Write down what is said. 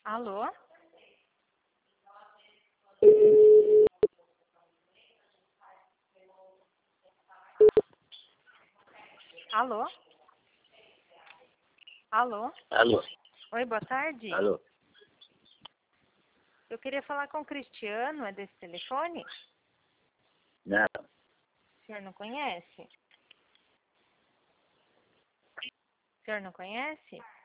Alô? Alô? Alô? Alô? Oi, boa tarde. Alô? Eu queria falar com o Cristiano, é desse telefone? Não, O senhor não conhece? O senhor não conhece?